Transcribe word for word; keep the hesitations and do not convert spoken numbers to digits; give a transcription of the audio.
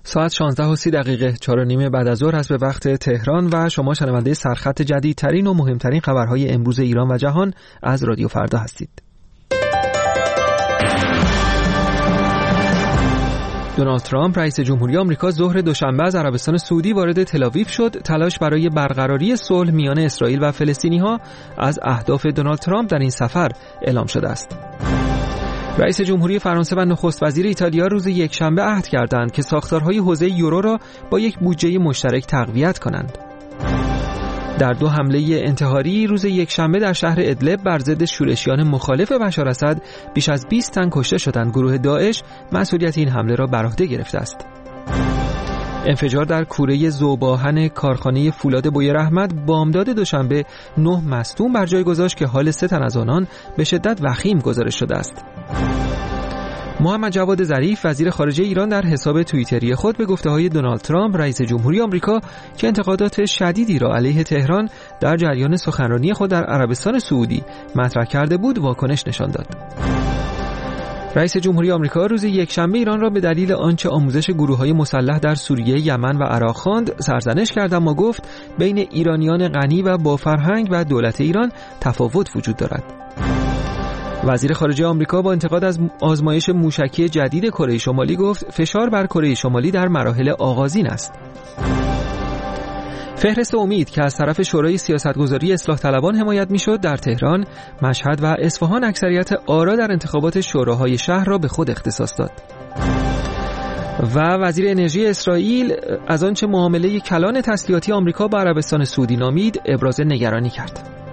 ساعت شانزده و سی دقیقه، چهار و نیم بعد از ظهر هست به وقت تهران و شما شنونده سرخط جدیدترین و مهمترین خبرهای امروز ایران و جهان از رادیو فردا هستید. دونالد ترامپ رئیس جمهوری آمریکا ظهر دوشنبه از عربستان سعودی وارد تل‌آویو شد. تلاش برای برقراری صلح میان اسرائیل و فلسطینی‌ها از اهداف دونالد ترامپ در این سفر اعلام شده است. رئیس جمهوری فرانسه و نخست وزیر ایتالیا روز یکشنبه عهد کردند که ساختارهای حوزه یورو را با یک بودجه مشترک تقویت کنند. در دو حمله انتحاری روز یکشنبه در شهر ادلب بر ضد شورشیان مخالف بشار اسد بیش از بیست تن کشته شدند. گروه داعش مسئولیت این حمله را بر عهده گرفته است. انفجار در کوره ذوب‌آهن کارخانه فولاد بویر احمد بامداد دوشنبه نه مصدوم بر جای گذاشت که حال سه تن از آنان به شدت وخیم گزارش شده است. محمد جواد ظریف وزیر خارجه ایران در حساب توییتری خود به گفته‌های دونالد ترامپ رئیس جمهوری آمریکا که انتقادات شدیدی را علیه تهران در جریان سخنرانی خود در عربستان سعودی مطرح کرده بود واکنش نشان داد. رئیس جمهوری آمریکا روز یکشنبه ایران را به دلیل آنچه آموزش گروه‌های مسلح در سوریه، یمن و عراق خواند سرزنش کرد، اما گفت بین ایرانیان غنی و با فرهنگ و دولت ایران تفاوت وجود دارد. وزیر خارجه آمریکا با انتقاد از آزمایش موشکی جدید کره شمالی گفت فشار بر کره شمالی در مراحل آغازین است. فهرست امید که از طرف شورای سیاستگذاری اصلاح طلبان حمایت میشد در تهران، مشهد و اصفهان اکثریت آرا در انتخابات شوراهای شهر را به خود اختصاص داد. و وزیر انرژی اسرائیل از آنچه معامله کلان تسلیحاتی آمریکا با عربستان سعودی نامید ابراز نگرانی کرد.